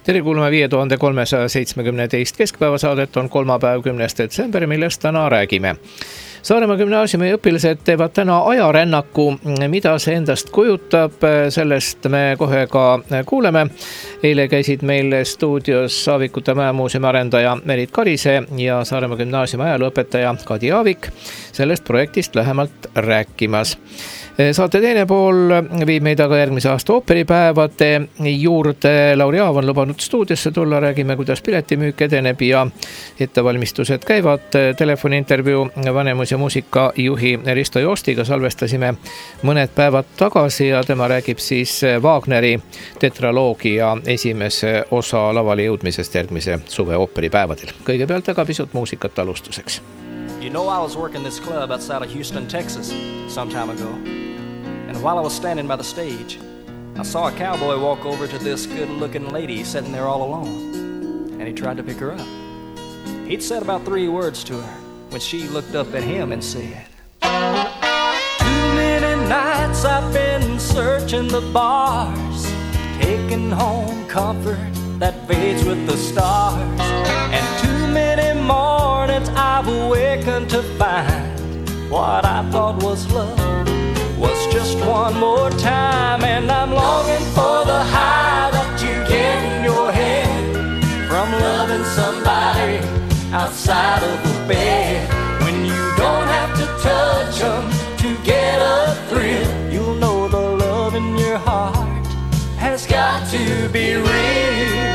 Tere kuulame 5372 keskpäevasaadet on kolmapäev 10. detsember, millest täna räägime. Saaremaa gümnaasiumi õpilased teevad täna ajarännaku, mida see endast kujutab, sellest me kohe ka kuuleme. Eile käisid meil stuudios Aavikute Mäemuuseumi arendaja Merit Karise ja Saaremaa gümnaasiumi ajalooõpetaja Kadi Aavik sellest projektist lähemalt rääkimas. Saate teine pool viib meid aga järgmise aasta ooperipäevade juurde. Lauri Aav on lubanud stuudiosse tulla, räägime, kuidas piletimüük edeneb ja ettevalmistused käivad. Telefoniintervjuu Vanemus ja muusikajuhi Risto Joostiga salvestasime mõned päevad tagasi ja tema räägib siis Wagneri tetraloogia esimese osa lavale jõudmisest järgmise suve ooperipäevadel. Kõigepealt aga pisut muusikat alustuseks. You know, I was working this club outside of Houston, Texas some time ago. And while I was standing by the stage, I saw a cowboy walk over to this good-looking lady sitting there all alone. And he tried to pick her up. He'd said about 3 words to her when she looked up at him and said, "Too many nights I've been searching the bars, taking home comfort that fades with the stars. And too many mornings I've awakened to find what I thought was love was just one more time. And I'm longing for the high that you get in your head from loving somebody outside of the bed. When you don't have to touch them to get a thrill, you'll know the love in your heart has got to be real."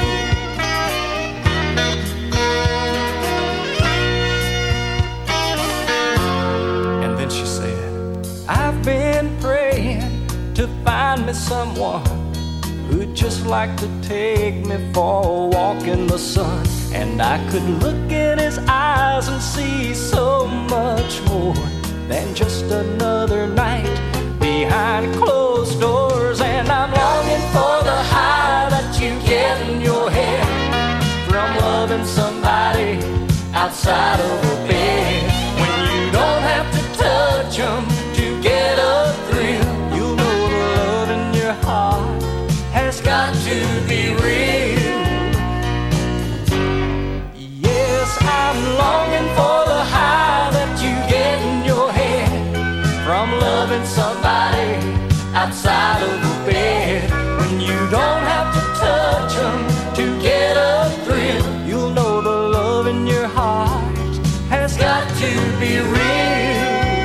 And then she said, "I've been praying to find me someone who'd just like to take me for a walk in the sun. And I could look in his eyes and see so much more than just another night behind closed doors. And I'm longing for the high that you get in your head from loving somebody outside of a bed. When you don't have to touch them to get a thrill, you'll know the love in your heart has got to be real." Yes, I'm longing for the high that you get in your head from loving somebody outside of the bed. When you don't have to touch them to get a thrill, you'll know the love in your heart has got to be real.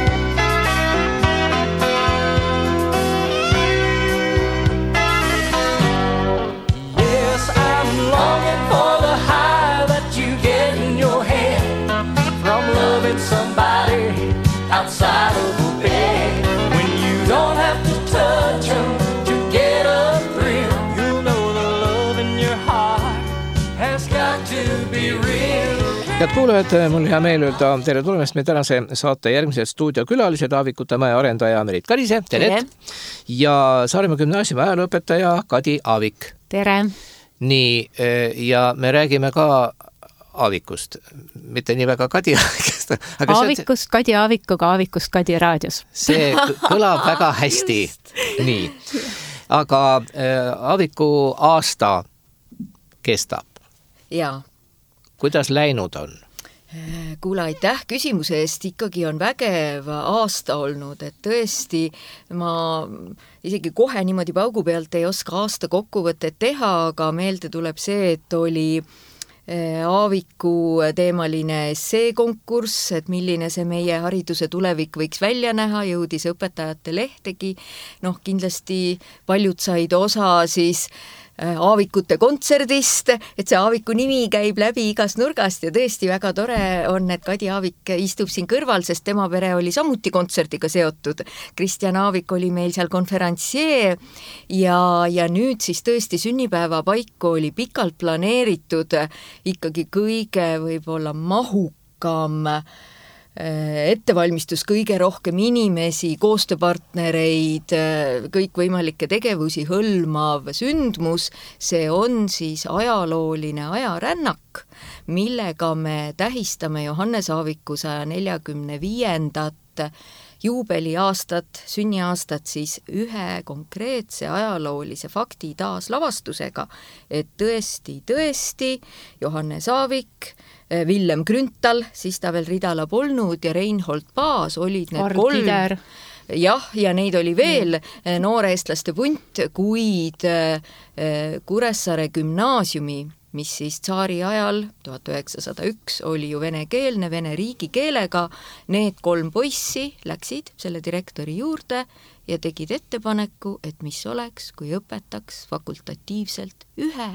Yes, I'm longing for the high that you get in your head from loving somebody outside of the bed. When you don't have to touch them to get a thrill, you'll know the love in your heart has got to be real. Head kuulajad, mul hea meel öelda tere tulemast meie tänase saate järgmised stuudiokülalised Aavikute Mäe arendaja Merit Karise, tere! Ja Saaremaa gümnaasiumi ajalooõpetaja Kadi Aavik. Tere! Nii, ja me räägime ka Aavikust, mitte nii väga Kadi Aavikust. Aavikust Kadi Aavikuga, Aavikust Kadi raadios. See kõlab väga hästi. Nii, aga Aaviku aasta kestab. Jaa. Kuidas läinud on? Kuule, aitäh küsimuse eest, ikkagi on vägev aasta olnud, et tõesti ma isegi kohe niimoodi paugu pealt ei oska aasta kokkuvõtet teha, aga meelde tuleb see, et oli Aaviku teemaline esseekonkurss, et milline see meie hariduse tulevik võiks välja näha, jõudis õpetajate lehtegi. Kindlasti paljud said osa siis Aavikute kontserdist, et see Aaviku nimi käib läbi igast nurgast ja tõesti väga tore on, et Kadi Aavik istub siin kõrval, sest tema pere oli samuti kontserdiga seotud. Kristjan Aavik oli meil seal konferentsier ja nüüd siis tõesti sünnipäeva paiku oli pikalt planeeritud ikkagi kõige võib-olla mahukam ettevalmistus, kõige rohkem inimesi, koostööpartnereid, kõikvõimalikke tegevusi hõlmav sündmus. See on siis ajalooline ajarännak, millega me tähistame Johannes Aaviku 145. juubeliaastat, sünniaastat siis ühe konkreetse ajaloolise fakti taaslavastusega, et tõesti Johannes Aavik, Villem Grünthal, siis ta veel Ridala polnud ja Reinhold Paas olid need kolm. Jah, ja neid oli veel nooreestlaste punt, kuid Kuressaare gümnaasiumi, mis siis tsaari ajal 1901 oli ju venekeelne, vene riigikeelega, need 3 poissi läksid selle direktori juurde ja tegid ettepaneku, et mis oleks, kui õpetaks fakultatiivselt ühe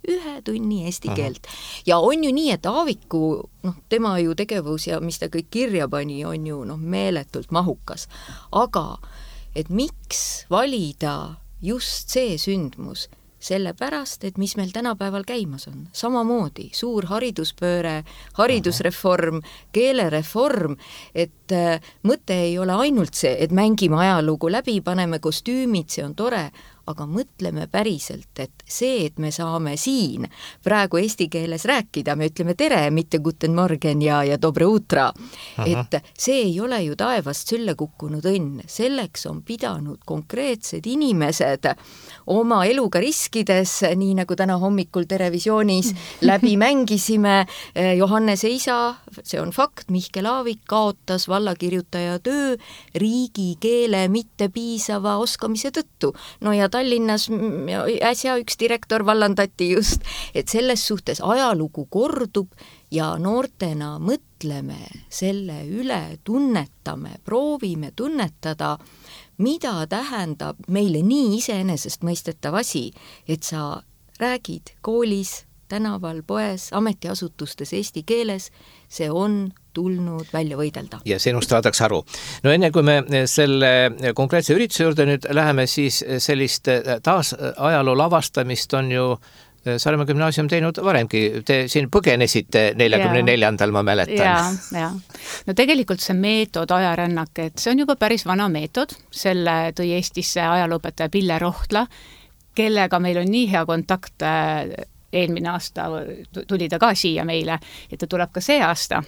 tunni eesti keelt. Ja on ju nii, et Aaviku, tema ju tegevus ja mis ta kõik kirja pani, on ju meeletult mahukas. Aga, et miks valida just see sündmus? Sellepärast, et mis meil tänapäeval käimas on. Samamoodi suur hariduspööre, haridusreform, keelereform, et mõte ei ole ainult see, et mängime ajalugu läbi, paneme kostüümid, see on tore, aga mõtleme päriselt, et see, et me saame siin praegu eesti keeles rääkida, me ütleme tere, mitte guten morgen ja dobre utra, et see ei ole ju taevast sülle kukkunud õnn, selleks on pidanud konkreetsed inimesed oma eluga riskides, nii nagu täna hommikul Terevisioonis läbi mängisime, Johannese isa, see on fakt, Mihkel Aavik kaotas vallakirjutaja töö riigikeele mitte piisava oskamise tõttu. No ja Tallinnas äsja üks direktor vallandati just, et selles suhtes ajalugu kordub ja noortena mõtleme selle üle, tunnetame, proovime tunnetada, mida tähendab meile nii iseenesest mõistetav asi, et sa räägid koolis, tänaval, poes, ametiasutustes eesti keeles, see on tulnud välja võidelda. Ja sinust saadaks aru. No enne kui me selle konkreetse ürituse juurde nüüd läheme, siis sellist taas ajaloo lavastamist on ju Saaremaa gümnaasium teinud varemgi. Te siin põgenesite 44. ma mäletan. Ja. No tegelikult see meetod ajarännak, et see on juba päris vana meetod. Selle tõi Eestisse ajalooõpetaja Pille Rohtla, kellega meil on nii hea kontakt. Eelmine aasta tuli ta ka siia meile, et ta tuleb ka see aasta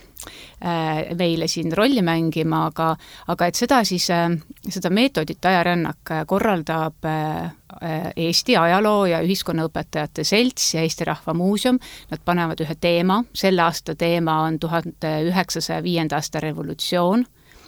meile siin rolli mängima, aga et seda meetodit ajarännak korraldab Eesti ajaloo- ja ühiskonnaõpetajate selts ja Eesti Rahva Muuseum. Nad panevad ühe teema, selle aasta teema on 1905. aasta revolutsioon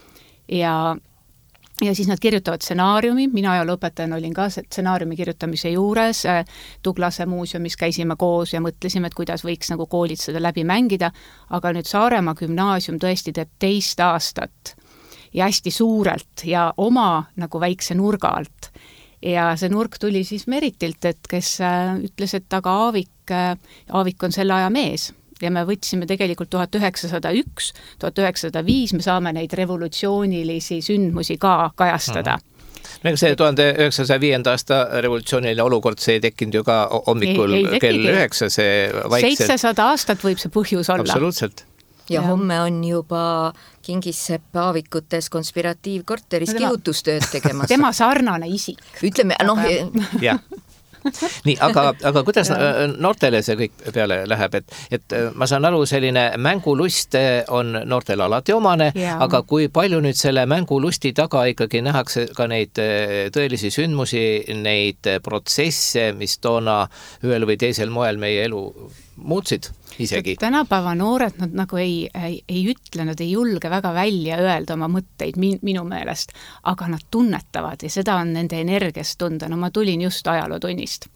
ja siis nad kirjutavad stsenaariumi, mina ajalooõpetajana olin ka stsenaariumi kirjutamise juures, Tuglase muuseumis käisime koos ja mõtlesime, et kuidas võiks nagu koolid seda läbi mängida, aga nüüd Saaremaa gümnaasium tõesti teeb 2 aastat ja hästi suurelt ja oma nagu väikse nurga alt. Ja see nurk tuli siis Meritilt, et kes ütles, et aga Aavik on selle aja mees. Ja me võtsime tegelikult 1901, 1905, me saame neid revolutsioonilisi sündmusi ka kajastada. Ega see 1905. aasta revolutsiooniline olukord, see ei tekkinud ju ka hommikul kell 9, see vaikselt. 700 aastat võib see põhjus olla. Absoluutselt. Ja homme on juba Kingissepp Aavikutes konspiratiivkorteris kihutustööd tegemas. Tema sarnane isik. Ütleme, jah. Nii, aga kuidas noortele see kõik peale läheb, et ma saan aru, selline mängulust on noortele alati omane, aga kui palju nüüd selle mängulusti taga ikkagi nähakse ka neid tõelisi sündmusi, neid protsesse, mis toona ühel või teisel moel meie elu muutsid isegi? Tänapäeva noored nad nagu ei ütle, nad ei julge väga välja öelda oma mõtteid minu meelest, aga nad tunnetavad ja seda on nende energiast tunda. No ma tulin just ajalootunnist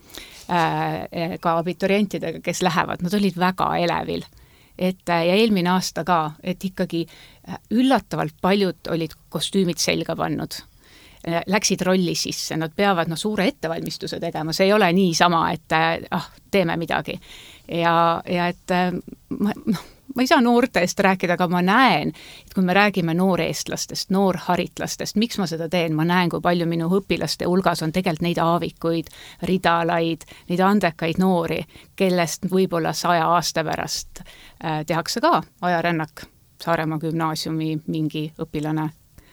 ka abiturientidega, kes lähevad, nad olid väga elevil. Ja eelmine aasta ka, et ikkagi üllatavalt paljud olid kostüümid selga pannud. Läksid rolli sisse, nad peavad suure ettevalmistuse tegema, see ei ole nii sama, et teeme midagi. Ja et ma ei saa noorte eest rääkida, aga ma näen, et kui me räägime nooreestlastest, noorharitlastest, miks ma seda teen, ma näen, kui palju minu õpilaste hulgas on tegelikult neid Aavikuid, Ridalaid, neid andekaid noori, kellest võib-olla 100 aasta pärast tehakse ka ajarännak Saaremaa gümnaasiumi mingi õpilane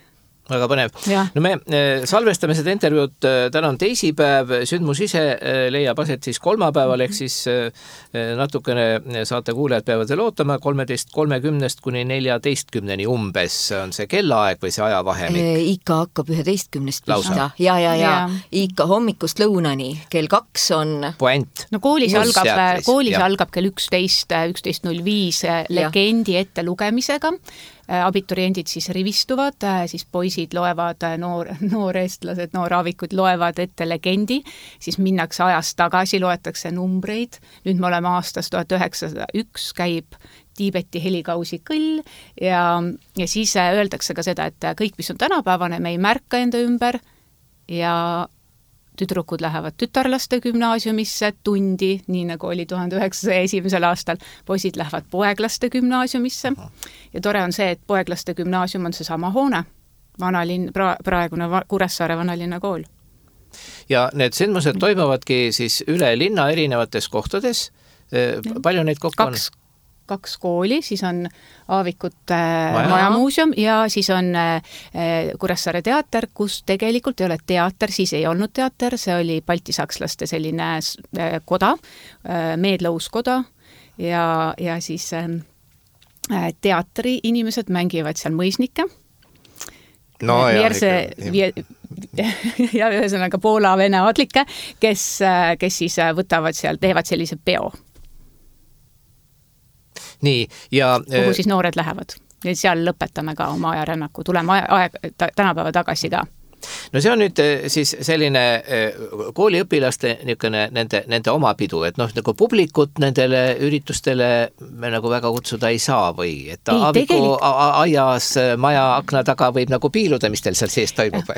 väga põnev. Ja. No me salvestame seda intervjuud, täna on teisipäev, sündmus ise leiab aset siis kolmapäeval, ehk siis natukene saate kuulajad peavad veel ootama, 13.30 kuni 14 umbes on see kellaaeg või see ajavahemik? Ikka hakkab 11 Lausa. pihta. Ja. Ikka hommikust lõunani. Kell 2 on... Puent. No koolis algab kell 11.05 legendi ette lugemisega. Abituriendid siis rivistuvad, siis poisid loevad, nooreestlased, nooraavikud loevad ette legendi, siis minnakse ajast tagasi, loetakse numbreid. Nüüd me oleme aastas 1901, käib Tiibeti helikausi kõll ja siis öeldakse ka seda, et kõik, mis on tänapäevane, me ei märka enda ümber ja tüdrukud lähevad tütarlaste gümnaasiumisse tundi, nii nagu oli 1901. aastal, poisid lähevad poeglaste gümnaasiumisse ja tore on see, et poeglaste gümnaasium on seesama hoone, praegune Kuressaare vanalinna kool. Ja need sündmused toimuvadki siis üle linna erinevates kohtades. Palju neid kokku on? Kaks kooli, siis on Aavikute majamuuseum ja siis on Kuressaare teater, kus tegelikult ei ole teater, siis ei olnud teater, see oli baltisakslaste selline koda, meedlõuskoda ja siis teatri inimesed mängivad seal mõisnikke. No ja ühesõnaga Poola-Vene aadlikke, kes siis võtavad seal, teevad sellise peo. Nii, ja kuhu siis noored lähevad ja seal lõpetame ka oma ajarännaku, tuleme tänapäeva tagasi ka. No see on nüüd siis selline kooliõpilaste nende oma pidu, et nagu publikut nendele üritustele me nagu väga kutsuda ei saa või et Aaviku aias maja akna taga võib nagu piiluda, mis teil seal sees toimub?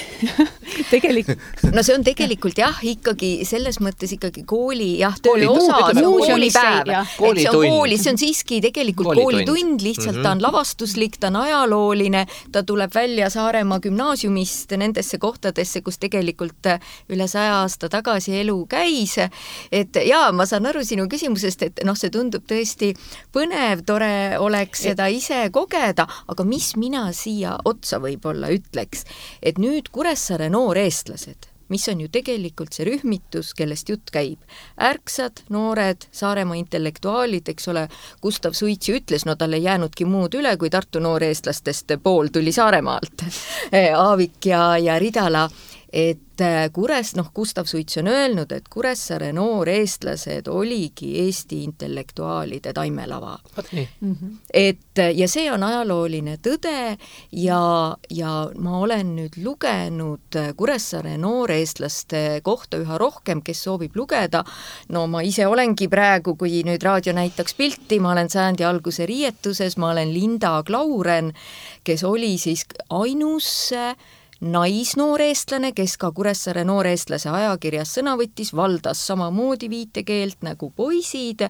No see on tegelikult ikkagi selles mõttes ikkagi kooli tööosa, koolipäev. See on siiski tegelikult koolitund, lihtsalt ta on lavastuslik, ta on ajalooline, ta tuleb välja Saaremaa gümnaasiumist nendesse kohtadesse, kus tegelikult üle 100 aasta tagasi elu käis. Et ma saan aru sinu küsimusest, et see tundub tõesti põnev, tore oleks seda ise kogeda, aga mis mina siia otsa võib-olla ütleks, et nüüd Kuressaare nooreestlased, mis on ju tegelikult see rühmitus, kellest jutt käib. Ärksad, noored, Saaremaa intellektuaalid, eks ole, Gustav Suits ju ütles, tal ei jäänudki muud üle, kui Tartu nooreestlastest pool tuli Saaremaalt. Aavik ja Ridala, et Gustav Suits on öelnud, et Kuressaare nooreestlased oligi Eesti intellektuaalide taimelava. Ja see on ajalooline tõde ja ma olen nüüd lugenud Kuressaare nooreestlaste kohta üha rohkem, kes soovib lugeda. No ma ise olengi praegu, kui nüüd raadio näitaks pilti, ma olen sajandi alguse riietuses, ma olen Linda Klauren, kes oli siis ainus naisnooreestlane, kes ka Kuressaare nooreestlase ajakirjas sõna võttis, valdas samamoodi viitekeelt nagu poisid,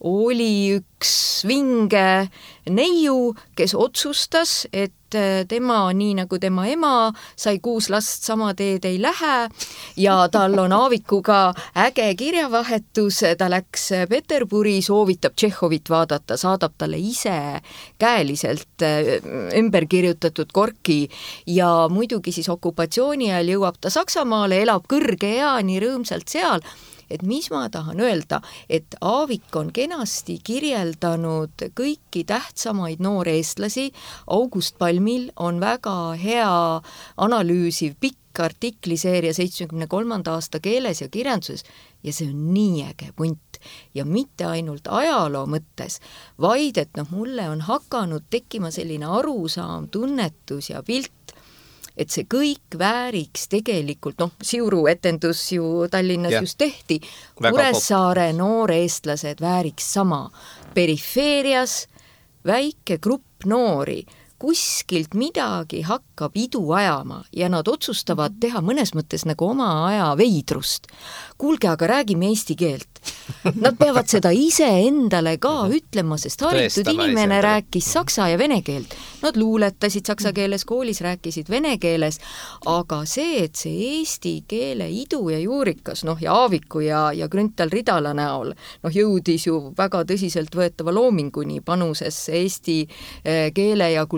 oli üks vinge neiu, kes otsustas, et tema, nii nagu tema ema, sai 6 last, sama teed ei lähe ja tal on Aavikuga äge kirjavahetus, ta läks Peterburi, soovitab Tšehhovit vaadata, saadab talle ise käeliselt ümber kirjutatud korki ja muidugi siis okupatsiooni ajal jõuab ta Saksamaale, elab kõrge eani rõõmsalt seal. Et mis ma tahan öelda, et Aavik on kenasti kirjeldanud kõiki tähtsamaid nooreestlasi. August Palmil on väga hea analüüsiv pikk artikliseeria 73. aasta keeles ja kirjanduses ja see on nii äge punt. Ja mitte ainult ajaloo mõttes, vaid et mulle on hakanud tekkima selline arusaam, tunnetus ja pilt, et see kõik vääriks tegelikult, Siuru etendus ju Tallinnas just tehti, Kuressaare nooreestlased vääriks sama. Perifeerias väike grupp noori, kuskilt midagi hakkab idu ajama ja nad otsustavad teha mõnes mõttes nagu oma aja veidrust. Kuulge, aga räägime eesti keelt. Nad peavad seda ise endale ka ütlema, sest haritud inimene rääkis saksa ja vene keelt. Nad luuletasid saksa keeles, koolis rääkisid vene keeles, aga see, et see eesti keele idu ja juurikas, ja Aaviku ja Grünthal Ridala näol, jõudis ju väga tõsiselt võetava loominguni panusesse eesti keele ja kultuuri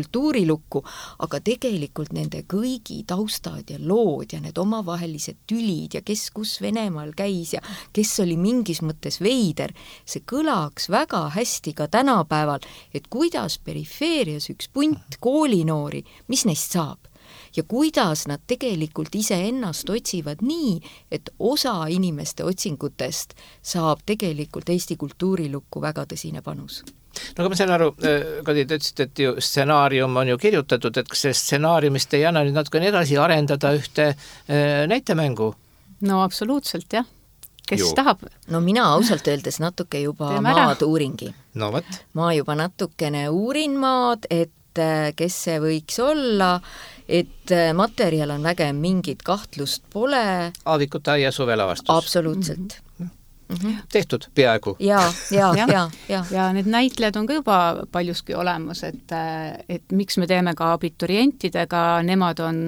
kultuurilukku, aga tegelikult nende kõigi taustad ja lood ja need omavahelised tülid ja kes kus Venemaal käis ja kes oli mingis mõttes veider, see kõlaks väga hästi ka tänapäeval, et kuidas perifeerias üks punt koolinoori, mis neist saab? Ja kuidas nad tegelikult iseennast otsivad nii, et osa inimeste otsingutest saab tegelikult Eesti kultuurilukku väga tõsine panus. No aga ma saan aru, Kadi, te ütlesite, et ju stsenaarium on ju kirjutatud, et kas see stsenaariumist ei anna nüüd natuke edasi arendada ühte näitemängu? No absoluutselt, jah. Kes tahab? No mina ausalt öeldes natuke juba maad uuringi. No võt. Ma juba natukene uurin maad, et kes see võiks olla, et materjal on väge, mingit kahtlust pole. Aavikute aia suvelavastus. Absoluutselt. Tehtud peaaegu. Ja need näitlejad on ka juba paljuski olemas, et miks me teeme ka abiturientidega, nemad on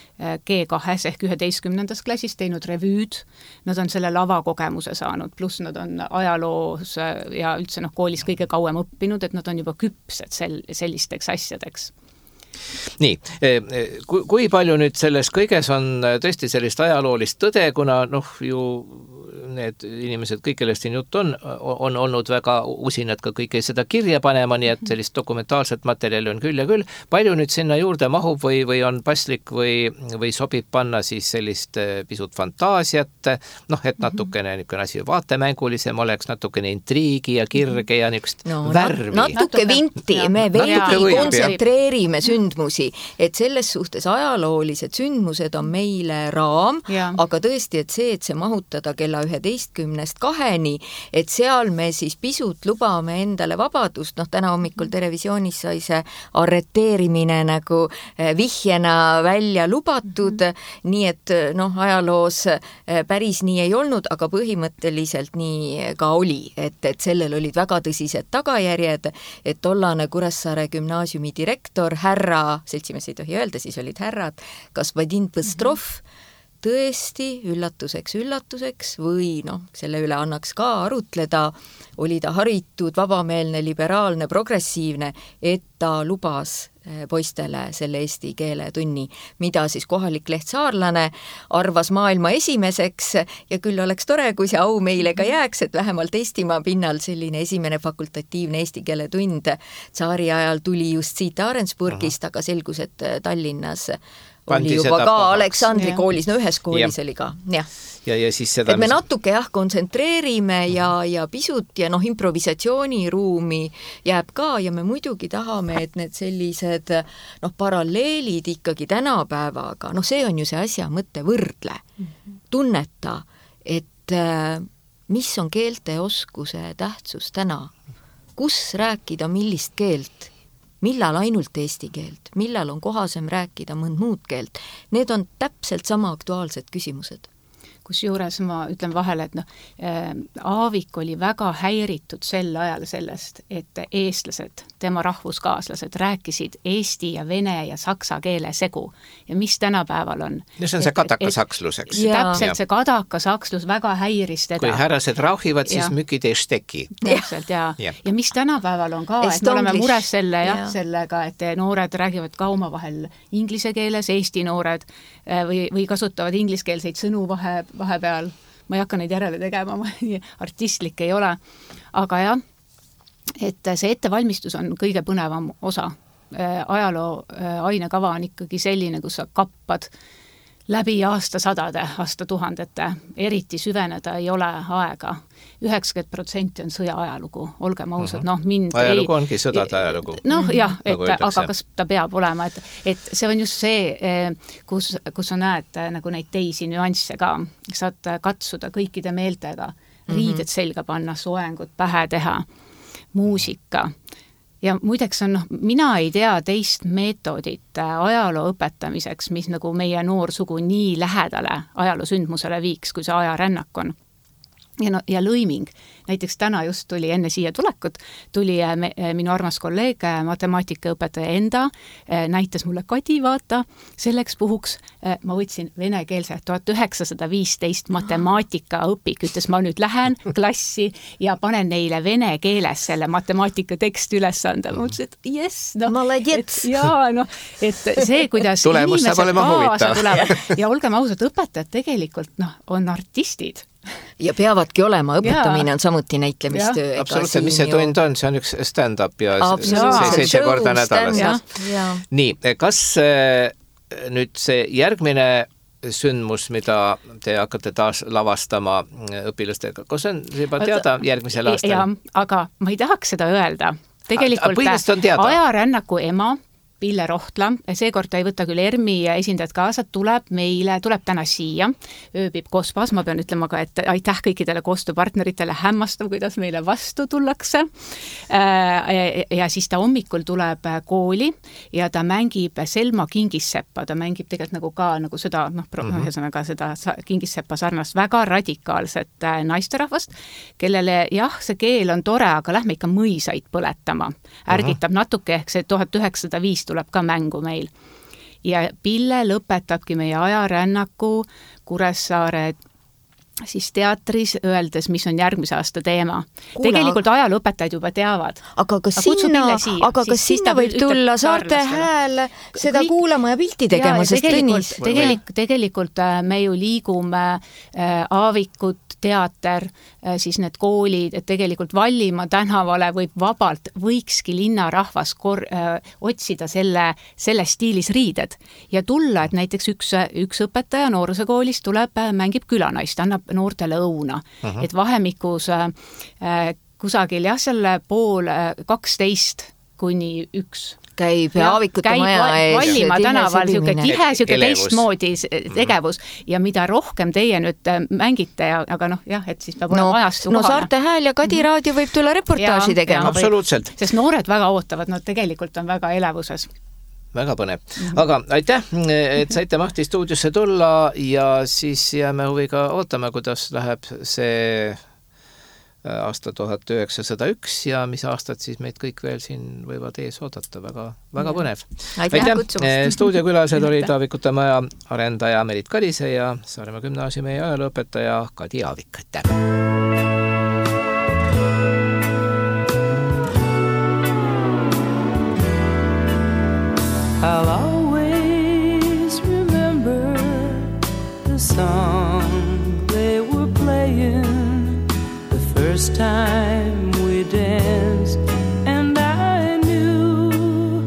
G2 ehk 11. klassis teinud revüüd, nad on selle lavakogemuse saanud, pluss nad on ajaloos ja üldse koolis kõige kauem õppinud, et nad on juba küpsed sellisteks asjadeks. Nii, kui palju nüüd selles kõiges on tõesti sellist ajaloolist tõde, kuna ju need inimesed, kõik, kellest siin jutt on olnud väga usinad ka kõike seda kirja panema, nii et sellist dokumentaalset materjali on küll ja küll. Palju nüüd sinna juurde mahub või on paslik või sobib panna siis sellist pisut fantaasiat, et natukene niisugune asi vaatemängulisem oleks, natukene intriigi ja kirge ja niisugust värvi. Natuke vinti, me veidi kontsentreerime sündmusi, et selles suhtes ajaloolised sündmused on meile raam, aga tõesti, et see mahutada kella 11-2, et seal me siis pisut lubame endale vabadust, täna hommikul Terevisioonis sai see arreteerimine nagu vihjena välja lubatud, nii et ajaloos päris nii ei olnud, aga põhimõtteliselt nii ka oli, et sellel olid väga tõsised tagajärjed, et tollane Kuressaare gümnaasiumi direktor, härra, seltsimees ei tohi öelda, siis olid härrad, kas Vadim Põstrov, tõesti üllatuseks või selle üle annaks ka arutleda, oli ta haritud, vabameelne, liberaalne, progressiivne, et ta lubas poistele selle eesti keele tunni, mida siis kohalik leht Saarlane arvas maailma esimeseks ja küll oleks tore, kui see au meile ka jääks, et vähemalt Eestimaa pinnal selline esimene fakultatiivne eesti keele tund tsaari ajal tuli just siit Aarensburgist, aga selgus, et Tallinnas oli juba ka Aleksandri koolis, ühes koolis oli ka, jah. Ja siis seda, et me natuke kontsentreerime ja pisut ja improvisatsiooniruumi jääb ka ja me muidugi tahame, et need sellised paralleelid ikkagi tänapäevaga, see on ju see asja mõte, võrdle, tunneta, et mis on keelteoskuse tähtsus täna, kus rääkida millist keelt, millal ainult eesti keelt, millal on kohasem rääkida mõnd muud keelt. Need on täpselt sama aktuaalsed küsimused. Kusjuures ma ütlen vahele, et Aavik oli väga häiritud sel ajal sellest, et eestlased, tema rahvuskaaslased rääkisid eesti ja vene ja saksa keele segu. Ja mis tänapäeval on? Ja see on see kadakasakslus, eks? Täpselt see kadakasakslus väga häiris teda. Kui härrased rauhivad, siis mükid ei steki. Täpselt, ja mis tänapäeval on ka, et me oleme mures sellega, et noored räägivad ka omavahel inglise keeles, eesti noored või kasutavad ingliskeelseid sõnu vahepeal, ma ei hakka neid järele tegema, ma artistlik ei ole, aga et see ettevalmistus on kõige põnevam osa. Ajaloo ainekava on ikkagi selline, kus sa kappad läbi aastatuhandete, eriti süveneda ei ole aega. 90% on sõja ajalugu, olgem ausad, ajalugu ongi sõdade ajalugu. Aga kas ta peab olema, et see on just see, kus sa näed nagu neid teisi nüansse ka, saad katsuda kõikide meeltega, riided selga panna, soengud pähe teha, muusika. Ja muideks on, mina ei tea teist meetodit ajaloo õpetamiseks, mis nagu meie noor sugu nii lähedale ajaloosündmusele viiks, kui see ajarännak on. ja lõiming. Näiteks täna just tuli enne siia tulekut, tuli minu armas kolleeg, matemaatikaõpetaja enda, näitas mulle Kadi, vaata, selleks puhuks ma võtsin venekeelse 1915 matemaatikaõpik, ütles, ma nüüd lähen klassi ja panen neile vene keeles selle matemaatika teksti ülesande. Ma mõtlesin, et yes, et see, kuidas tulemus saab olema huvitav. Ja olgem ausad, õpetajad tegelikult on artistid. Ja peavadki olema, õpetamine on samuti näitlemistöö. Absoluutselt, mis see tund on? See on üks stand-up ja 7 korda nädalas. Nii, kas nüüd see järgmine sündmus, mida te hakkate taas lavastama õpilastega, kus on juba teada järgmisel aastal? Ja, aga ma ei tahaks seda öelda. Tegelikult ajarännaku ema Pille Rohtla, seekord ta ei võta küll ERMi esindajad kaasa, tuleb täna siia, ööbib Kospas, ma pean ütlema ka, et aitäh kõikidele koostööpartneritele, hämmastav, kuidas meile vastu tullakse. Ja siis ta hommikul tuleb kooli ja ta mängib Selma Kingisseppa, ta mängib tegelikult nagu ka nagu seda, ühesõnaga seda Kingisseppa sarnast väga radikaalset naisterahvast, kellele jah, see keel on tore, aga lähme ikka mõisaid põletama. Ärgitab natuke, ehk see 1905 tuleb ka mängu meil. Ja Pille lõpetabki meie ajarännaku Kuressaare siis teatris, öeldes, mis on järgmise aasta teema. Tegelikult ajalõpetajad juba teavad. Aga kas sinna võib tulla Saarte Hääl seda kuulama ja pilti tegema, sest Tõnis? Tegelikult me ju liigume Aavikut, teater, siis need koolid, et tegelikult Vallimaa tänavale võikski linnarahvas otsida selle stiilis riided ja tulla, et näiteks üks õpetaja noorusekoolis tuleb, mängib külanaist, annab noortele õuna, et vahemikus kusagil selle 12 kuni 1 käib Aavikute maja ees. Vallimaa tänaval siuke teistmoodi tegevus ja mida rohkem teie nüüd mängite, aga et siis peab olema ajastu kohane. Saarte Hääl ja Kadi Raadio võib tulla reportaaži tegema. Absoluutselt. Sest noored väga ootavad, nad tegelikult on väga elevuses. Väga põnev. Aga aitäh, et saite Mahti stuudiosse tulla ja siis jääme huviga ootama, kuidas läheb see aasta 1901 ja mis aastad siis meid kõik veel siin võivad ees oodata. Väga põnev. Aitäh kutsumast. Stuudiokülalised olid Aavikute maja arendaja Merit Kalise ja Saaremaa gümnaasiumi ajalooõpetaja Kadi Aavik. Aitäh! I'll always remember the song they were playing the first time we danced, and I knew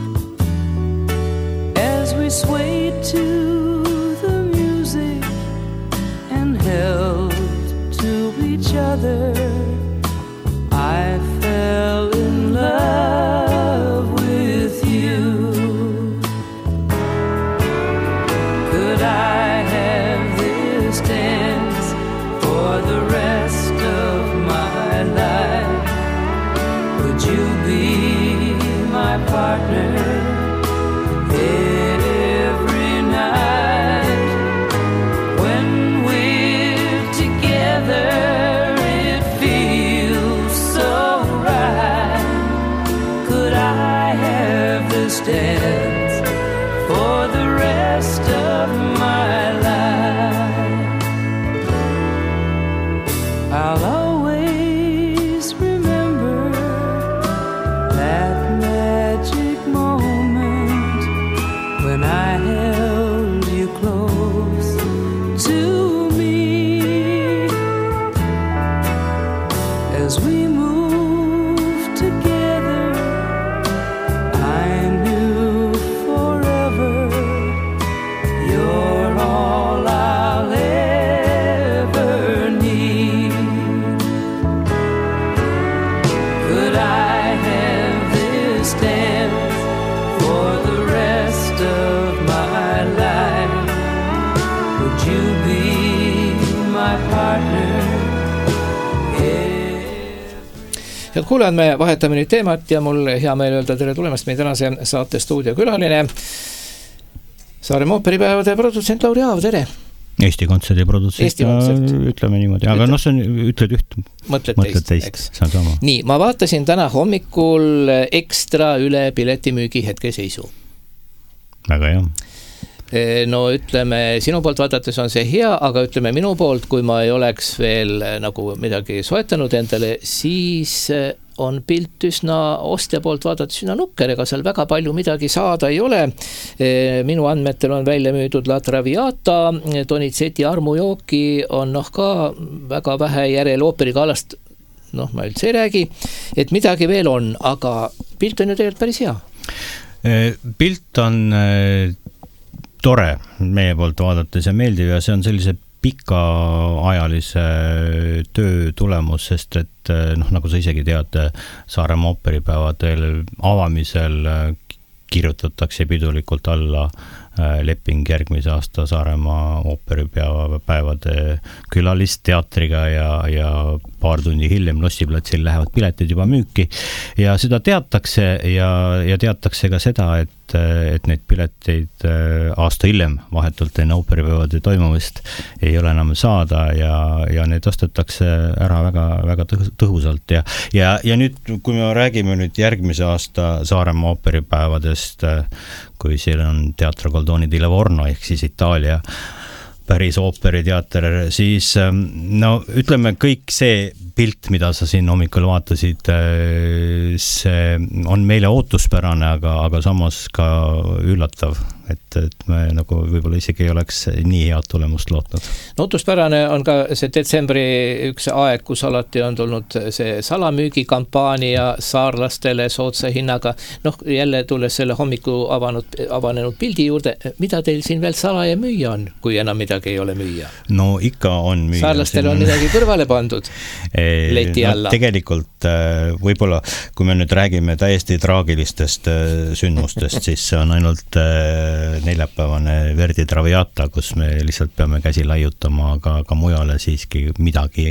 as we swayed to the music and held to each other, I fell in love with you. I have this dance for the rest of my life. Would you be my partner every night? When we're together, it feels so right. Could I have this dance for the rest of my life? I'll always remember that magic moment when I held you close to me as we moved together. I knew forever you're all I'll ever need. Could I have this dance for the rest of my life? Would you be my partner? Head kuulajad, me vahetame nüüd teemat ja mul hea meel öelda tere tulemast meie tänase saate stuudiokülaline Saaremaa ooperipäevade produtsent Lauri Aav, tere! Eesti Kontserdi produtsent, ütleme niimoodi, aga noh, ütled üht, mõtled teist, see on sama. Nii, ma vaatasin täna hommikul ekstra üle piletimüügi hetkeseisu. Väga hea. No ütleme, sinu poolt vaadates on see hea, aga ütleme minu poolt, kui ma ei oleks veel nagu midagi soetanud endale, siis on pilt üsna ostja poolt vaadates üsna nukker, ega seal väga palju midagi saada ei ole. Minu andmetel on välja müüdud La Traviata, Donizetti armujooki on ka väga vähe järel ooperigalast, ma üldse ei räägi, et midagi veel on, aga pilt on ju tegelikult päris hea. Pilt on tore meie poolt vaadates ja meeldiv ja see on sellise pikaajalise töö tulemus, sest et nagu sa isegi tead, Saaremaa ooperipäevadel avamisel kirjutatakse pidulikult alla leping järgmise aasta Saaremaa ooperipäevade külalisteatriga ja paar tundi hiljem Lossiplatsil lähevad piletid juba müüki ja seda teatakse ja teatakse ka seda, et neid pileteid aasta hiljem vahetult enne ooperipäevade toimumist ei ole enam saada ja need ostetakse ära väga, väga tõhusalt ja nüüd, kui me räägime nüüd järgmise aasta Saaremaa ooperipäevadest, kui seal on Teatro Goldoni di Livorno ehk siis Itaalia päris ooperiteater, siis ütleme kõik see pilt, mida sa siin hommikul vaatasid, see on meile ootuspärane, aga samas ka üllatav, et me nagu võib-olla isegi ei oleks nii head tulemust lootnud. Ootuspärane on ka see detsembri üks aeg, kus alati on tulnud see salamüügikampaania saarlastele soodsa hinnaga. Jälle tulles selle hommiku avanenud pildi juurde, mida teil siin veel salaja müüa on, kui enam midagi ei ole müüa? No ikka on müüa. Saarlastel on midagi kõrvale pandud leti alla. Tegelikult võib-olla, kui me nüüd räägime täiesti traagilistest sündmustest, siis see on ainult neljapäevane Verdi Traviata, kus me lihtsalt peame käsi laiutama, aga ka mujale siiski midagi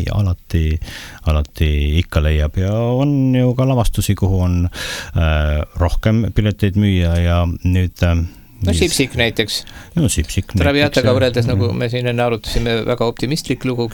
alati ikka leiab ja on ju ka lavastusi, kuhu on rohkem pileteid müüa ja nüüd Sipsik näiteks. Sipsik Traviataga võrreldes, nagu me siin enne arutasime, väga optimistlik lugu.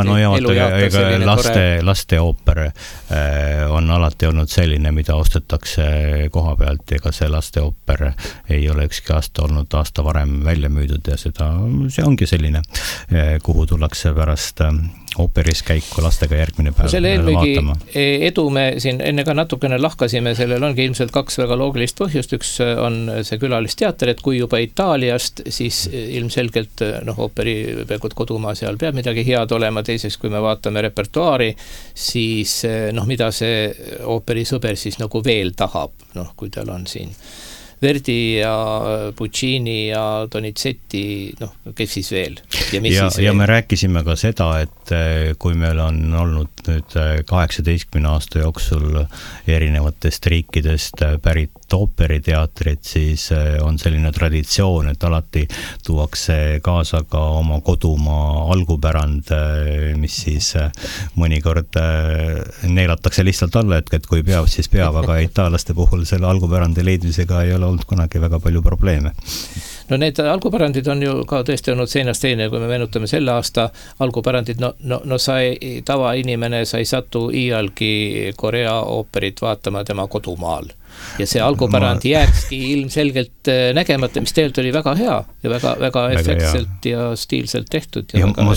Laste ooper on alati olnud selline, mida ostetakse koha pealt, ega see laste ooper ei ole ükski aasta olnud aasta varem välja müüdud ja see ongi selline, kuhu tullakse pärast ooperis käiku lastega järgmine päev selle vaatama. Edu me siin enne ka natukene lahkasime, sellel ongi ilmselt kaks väga loogilist põhjust. Üks on see külalisteater, et kui juba Itaaliast, siis ilmselgelt ooperipeegud kodumaa seal peab midagi head olema. Teiseks, kui me vaatame repertuaari, siis mida see ooperisõber siis nagu veel tahab, kui tal on siin Verdi ja Puccini ja Donizetti, kes siis veel? Ja me rääkisime ka seda, et kui meil on olnud nüüd 18 aasta jooksul erinevatest riikidest pärit ooperiteatrid, siis on selline traditsioon, et alati tuuakse kaasa ka oma kodumaa algupärand, mis siis mõnikord neelatakse lihtsalt alla, et kui peab, siis peab, aga itaalaste puhul selle algupärandi leidmisega ei ole olnud kunagi väga palju probleeme. Need algupärandid on ju ka tõesti olnud seinast teine, kui me meenutame selle aasta algupärandid, tavainimene sa ei satu iialgi Korea ooperit vaatama tema kodumaal. Ja see algupärand jääkski ilmselgelt nägemata, mis tegelikult oli väga hea ja väga efektselt ja stiilselt tehtud. Ja ma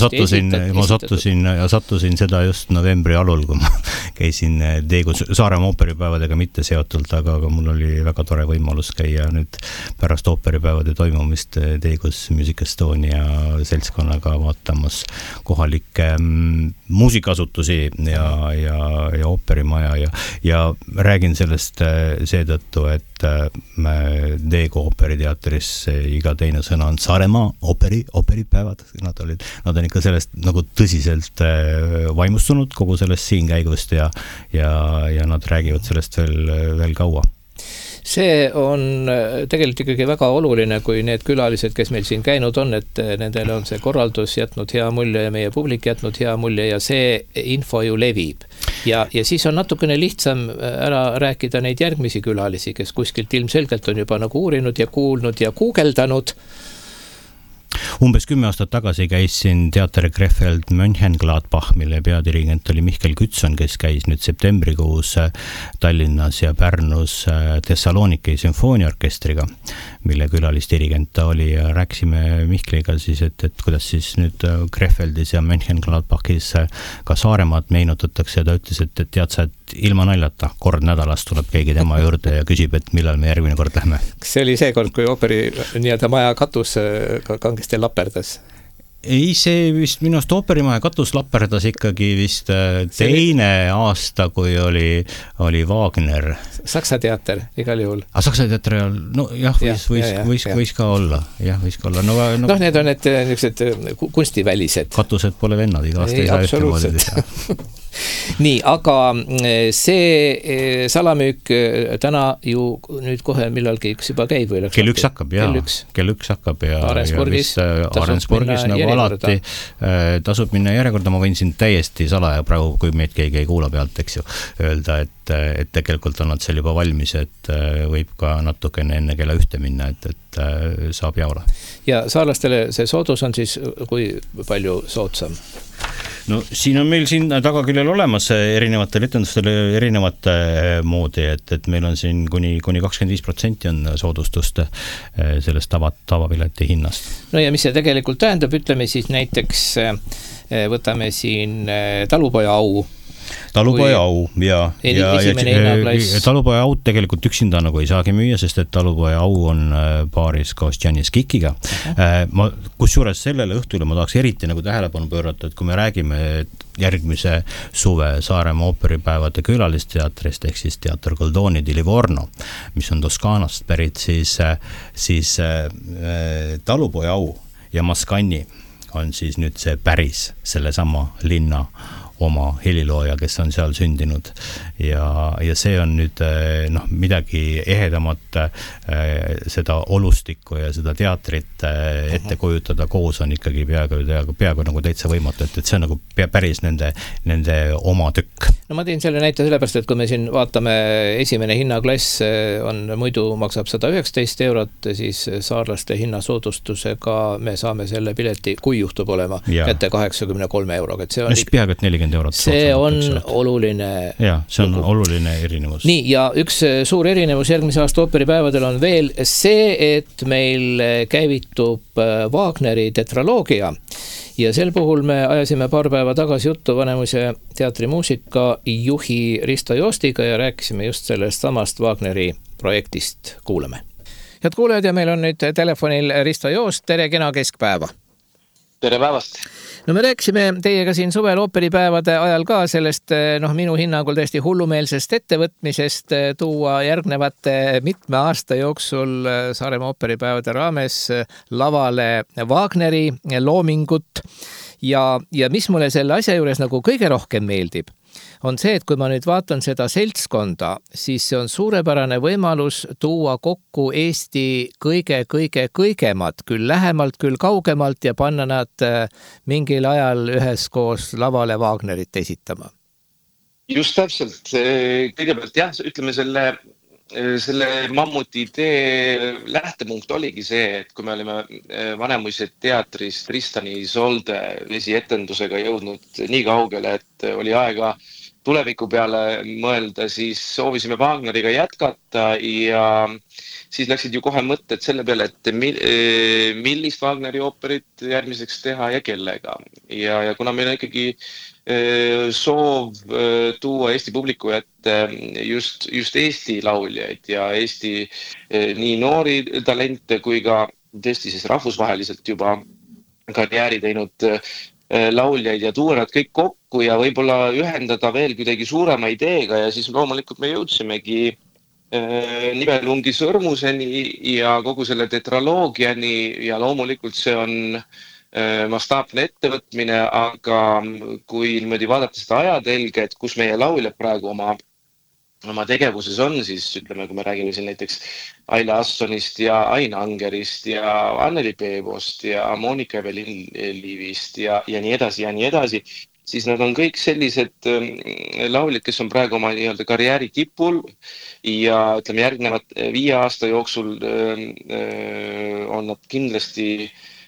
sattusin seda just novembri alul, kui ma käisin Deegus Saaremaa ooperipäevadega mitte seotult, aga mul oli väga tore võimalus käia nüüd pärast ooperipäevade toimumist Deegus Music Estonia seltskonnaga vaatamas kohalikke muusikasutusi ja ooperimaja ja räägin sellest seetõttu, et Deego ooperiteatris iga teine sõna on Saaremaa ooperipäevad. Nad on ikka sellest nagu tõsiselt vaimustunud kogu sellest siin käigust ja nad räägivad sellest veel kaua. See on tegelikult ikkagi väga oluline, kui need külalised, kes meil siin käinud on, et nendele on see korraldus jätnud hea mulje ja meie publik jätnud hea mulje ja see info ju levib. Ja siis on natukene lihtsam ära rääkida neid järgmisi külalisi, kes kuskilt ilmselgelt on juba nagu uurinud ja kuulnud ja guugeldanud. Umbes 10 aastat tagasi käisin teater Krefeld Mönchengladbach, mille peadirigent oli Mihkel Kütson, kes käis nüüd septembrikuus Tallinnas ja Pärnus Thessaloniki sümfooniaorkestriga, mille külalisdirigent ta oli ja rääkisime Mihkliga siis, et kuidas siis nüüd Krefeldis ja Mönchengladbachis ka Saaremaad meenutatakse ja ta ütles, et tead sa, et ilma naljata kord nädalas tuleb keegi tema juurde ja küsib, et millal me järgmine kord lähme. Kas see oli see kord, kui ooperi nii-öelda maja katus kangesti laperdas? Ei, see vist minu arust ooperimaja katus laperdas ikkagi vist teine aasta, kui oli Wagner. Saksa teater, igal juhul. Saksa teater, no jah, võis ka olla. Jah, võis ka olla. No, need on need niisugused kunstivälised. Katused pole vennad, iga aasta ei saa ühtemoodi. Nii, aga see salamüük täna ju nüüd kohe millalgi üks juba käib või? Kell 1 hakkab, jah. Kell 1 hakkab ja Arensburgis nagu alati tasub minna järjekorda. Ma võin siin täiesti salaja praegu, kui meid keegi ei kuula pealt, eks ju, öelda, et tegelikult on nad seal juba valmis, et võib ka natukene enne kella 1 minna, et saab jaola. Ja saarlastele see soodus on siis kui palju soodsam? No siin on meil siin tagaküljel olemas erinevatel etendustele erinevate moodi, et meil on siin kuni 25% on soodustust sellest tavapileti hinnast. No ja mis see tegelikult tähendab, ütleme siis näiteks võtame siin talupoja au. Talupoja au, ja talupoja au tegelikult üksinda nagu ei saagi müüa, sest et talupoja au on paaris koos Janis Kikiga. Kusjuures sellele õhtule ma tahaks eriti nagu tähelepanu pöörata, et kui me räägime järgmise suve Saaremaa ooperipäevade külalisteatrist, ehk siis teater Goldoni di Livorno, mis on Toskaanast pärit, siis talupoja au ja Mascagni on siis nüüd see päris sellesama linna oma helilooja, kes on seal sündinud ja see on nüüd midagi ehedamat seda olustikku ja seda teatrit ette kujutada koos on ikkagi peaaegu nagu täitsa võimatu, et see on nagu päris nende oma tükk. No ma teen selle näite sellepärast, et kui me siin vaatame esimene hinnaklass on muidu maksab 119 €, siis saarlaste hinnasoodustusega me saame selle pileti, kui juhtub olema, kätte 83 €. Et see on peaaegu 40 €. See on oluline. Ja, see on oluline erinevus. Nii, ja üks suur erinevus järgmise aasta ooperipäevadel on veel see, et meil käivitub Wagneri tetraloogia. Ja sel puhul me ajasime paar päeva tagasi juttu Vanemuise teatrimuusika juhi Risto Joostiga ja rääkisime just sellest samast Wagneri projektist. Kuulame. Head kuulajad, ja meil on nüüd telefonil Risto Joost. Tere, kena keskpäeva. Tere päevast. No me rääkisime teiega siin suvel ooperipäevade ajal ka sellest minu hinnangul täiesti hullumeelsest ettevõtmisest tuua järgnevate mitme aasta jooksul Saaremaa ooperipäevade raames lavale Wagneri loomingut ja mis mulle selle asja juures nagu kõige rohkem meeldib, on see, et kui ma nüüd vaatan seda seltskonda, siis see on suurepärane võimalus tuua kokku Eesti kõigemad, küll lähemalt, küll kaugemalt ja panna nad mingil ajal üheskoos lavale Wagnerit esitama. Just täpselt. Kõigepealt jah, ütleme selle mammuti idee lähtepunkt oligi see, et kui me olime Vanemuise teatris Tristani Isolde esietendusega jõudnud nii kaugele, et oli aega tuleviku peale mõelda, siis soovisime Wagneriga jätkata ja siis läksid ju kohe mõtted selle peale, et millist Wagneri ooperit järgmiseks teha ja kellega. Ja kuna meil on ikkagi soov tuua Eesti publiku ette just Eesti lauljaid ja Eesti nii noori talente kui ka tõesti siis rahvusvaheliselt juba karjääri teinud lauljaid ja tuua nad kõik kokku ja võib-olla ühendada veel kuidagi suurema ideega ja siis loomulikult me jõudsimegi Nibelungi sõrmuseni ja kogu selle tetraloogiani ja loomulikult see on mastaapne ettevõtmine, aga kui niimoodi vaadata seda ajatelge, et kus meie lauljad praegu oma tegevuses on, siis ütleme, kui me räägime siin näiteks Aile Assonist ja Ain Angerist ja Anneli Peevost ja Monika Evelin-Liivist ja nii edasi, siis nad on kõik sellised lauljad, kes on praegu oma nii-öelda karjääri tipul ja ütleme järgnevad 5 aasta jooksul on nad kindlasti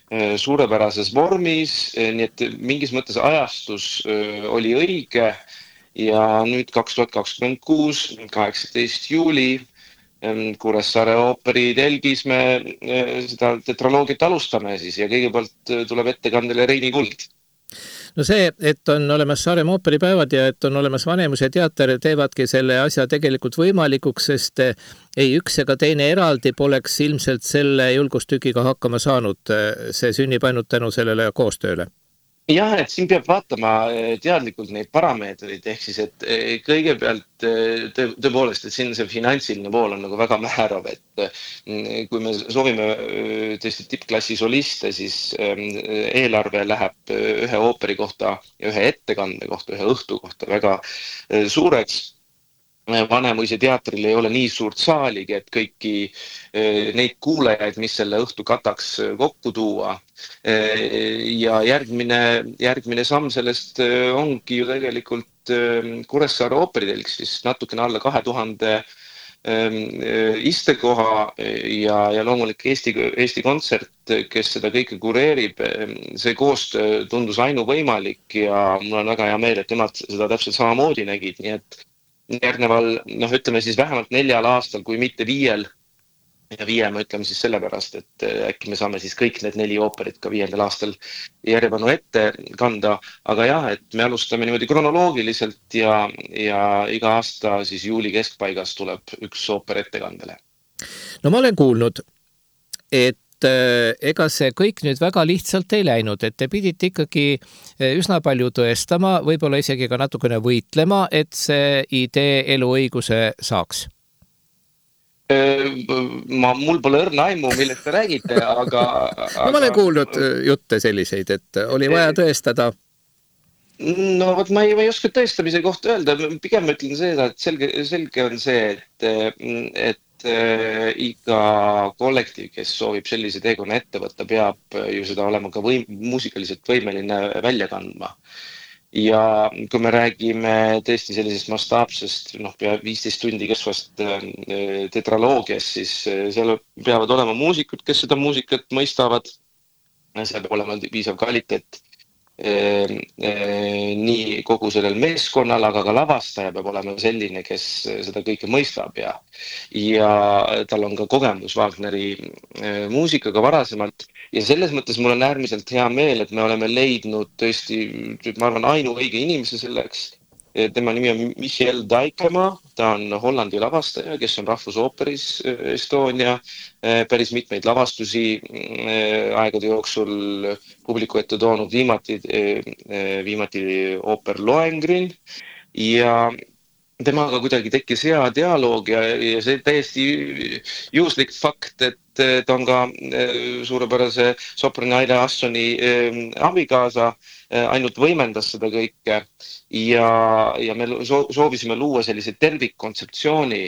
suurepärases vormis, nii et mingis mõttes ajastus oli õige ja nüüd 2026, 18 juuli Kuressaare ooperi telgis me seda tetraloogiat alustame siis ja kõigepealt tuleb ettekandele Reini Kuld. No see, et on olemas Saaremaa ooperipäevad ja et on olemas Vanemuise teater, teevadki selle asja tegelikult võimalikuks, sest ei üks ega teine eraldi poleks ilmselt selle julgustükiga hakkama saanud. See sünnib ainult tänu sellele koostööle. Jah, et siin peab vaatama teadlikult neid parameetreid, ehk siis, et kõigepealt tõepoolest, et siin see finantsiline pool on nagu väga määrav, et kui me soovime tõesti tippklassi soliste, siis eelarve läheb ühe ooperi kohta ja ühe ettekande kohta, ühe õhtu kohta väga suureks. Vanemuise teatril ei ole nii suurt saaligi, et kõiki neid kuulajaid, mis selle õhtu kataks kokku tuua. Ja järgmine samm sellest ongi ju tegelikult Kuressaare ooperitelg, siis natukene alla 2000 istekoha ja loomulik Eesti Kontsert, kes seda kõike kureerib. See koostöö tundus ainuvõimalik ja mul on väga hea meel, et nemad seda täpselt samamoodi nägid, nii et järgneval, ütleme siis vähemalt 4 aastal, kui mitte 5 ja 5 me ütleme siis sellepärast, et äkki me saame siis kõik need 4 ooperit ka 5. aastal järjepanu ette kanda, aga jah, et me alustame niimoodi kronoloogiliselt ja iga aasta siis juuli keskpaigas tuleb üks ooper ettekandele. No ma olen kuulnud, et ega see kõik nüüd väga lihtsalt ei läinud, et te pidite ikkagi üsna palju tõestama, võib-olla isegi ka natukene võitlema, et see idee eluõiguse saaks. Mul pole õrna aimu, millest te räägite, aga... No ma olen kuulnud jutte selliseid, et oli vaja tõestada. No vot, ma ei oska tõestamise kohta öelda, pigem ütlen seda, et selge on see, et iga kollektiiv, kes soovib sellise teekonna ette võtta, peab ju seda olema ka muusikaliselt võimeline välja kandma. Ja kui me räägime tõesti sellisest mastaapsest, pea 15 tundi kestvast tetraloogiast, siis seal peavad olema muusikud, kes seda muusikat mõistavad. Seal peab olema piisav kvaliteet nii kogu sellel meeskonnal, aga ka lavastaja peab olema selline, kes seda kõike mõistab ja tal on ka kogemus Wagneri muusikaga varasemalt. Ja selles mõttes mul on äärmiselt hea meel, et me oleme leidnud tõesti, ma arvan, ainuõige inimese selleks. Tema nimi on Michiel Dijkema, ta on Hollandi lavastaja, kes on Rahvusooperis Estonia, päris mitmeid lavastusi aegade jooksul publiku ette toonud, viimati ooper Lohengrin ja temaga kuidagi tekkis hea dialoog ja see täiesti juhuslik fakt, et ta on ka suurepärase soprani Aile Assoni abikaasa, ainult võimendas seda kõike ja me soovisime luua sellise tervikkontseptsiooni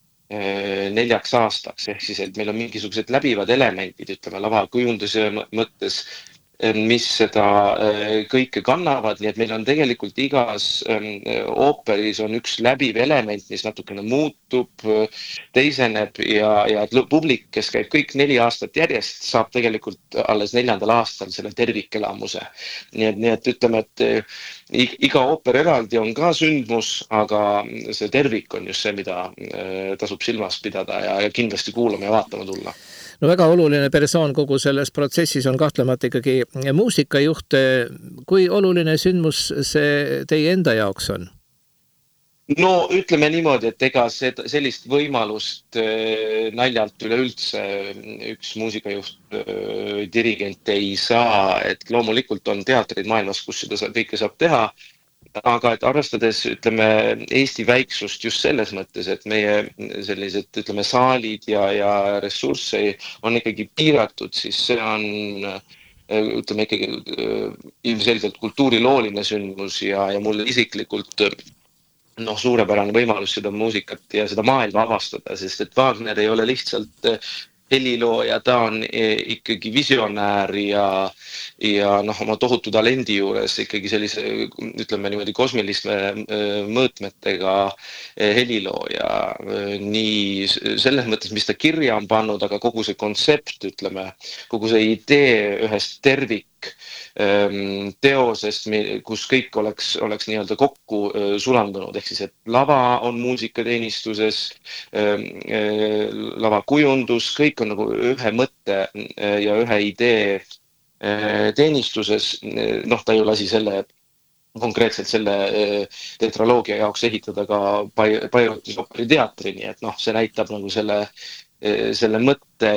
4 aastaks, ehk siis, et meil on mingisugused läbivad elementid, ütleme lavakujunduse mõttes, mis seda kõike kannavad, nii et meil on tegelikult igas ooperis on üks läbiv element, mis natukene muutub, teiseneb ja publik, kes käib kõik 4 aastat järjest, saab tegelikult alles 4. aastal selle tervikelamuse. Nii et ütleme, et iga ooper eraldi on ka sündmus, aga see tervik on just see, mida tasub silmas pidada ja kindlasti kuulama ja vaatama tulla. No väga oluline persoon kogu selles protsessis on kahtlemata ikkagi muusikajuht. Kui oluline sündmus see teie enda jaoks on? No ütleme niimoodi, et ega sellist võimalust naljalt üleüldse üks muusikajuht, dirigent ei saa, et loomulikult on teatrid maailmas, kus seda kõike saab teha, aga et arvestades, ütleme, Eesti väiksust just selles mõttes, et meie sellised, ütleme, saalid ja ressursse on ikkagi piiratud, siis see on, ütleme, ikkagi ilmselgelt kultuurilooline sündmus ja mulle isiklikult suurepärane võimalus seda muusikat ja seda maailma avastada, sest et Wagner ei ole lihtsalt helilooja, ta on ikkagi visionäär ja oma tohutu talendi juures ikkagi sellise, ütleme niimoodi kosmiliste mõõtmetega helilooja. Nii selles mõttes, mis ta kirja on pannud, aga kogu see kontsept, ütleme, kogu see idee ühest tervik teosest, kus kõik oleks nii-öelda kokku sulandunud, ehk siis, et lava on muusikateenistuses, lava kujundus, kõik on nagu ühe mõtte ja ühe idee teenistuses. Ta ju lasi konkreetselt selle tetraloogia jaoks ehitada ka Bairoitis operiteatri, nii et see näitab nagu selle mõtte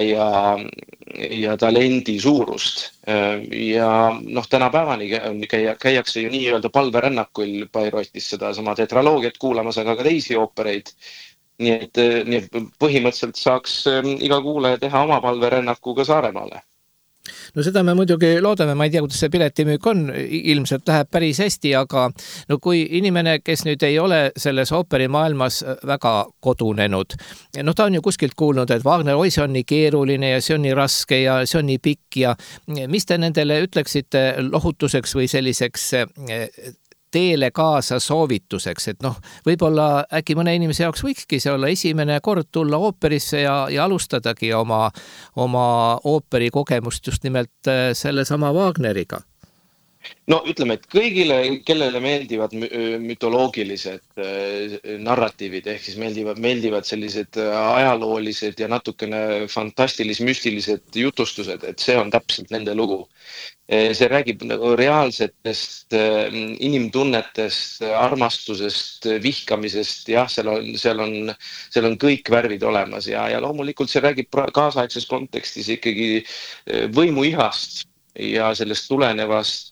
ja talendi suurust. Ja tänapäevani käiakse ju nii-öelda palverännakul Bairoitis seda sama tetraloogiat kuulamas, aga ka teisi oopereid. Nii et põhimõtteliselt saaks iga kuulaja teha oma palverännaku ka Saaremaale. No seda me muidugi loodame, ma ei tea, kuidas see piletimüük on, ilmselt läheb päris hästi, aga kui inimene, kes nüüd ei ole selles ooperimaailmas väga kodunenud, ta on ju kuskilt kuulnud, et Wagner, see on nii keeruline ja see on nii raske ja see on nii pikk ja mis te nendele ütleksite lohutuseks või selliseks teele kaasa soovituseks, et võib-olla äkki mõne inimese jaoks võikski see olla esimene kord tulla ooperisse ja alustadagi oma ooperikogemust just nimelt sellesama Wagneriga. Ütleme, et kõigile, kellele meeldivad mütoloogilised narratiivid, ehk siis meeldivad sellised ajaloolised ja natukene fantastilis-müstilised jutustused, et see on täpselt nende lugu. See räägib reaalsetest inimtunnetest, armastusest, vihkamisest, jah, seal on kõik värvid olemas ja loomulikult see räägib kaasaegses kontekstis ikkagi võimuihast ja sellest tulenevast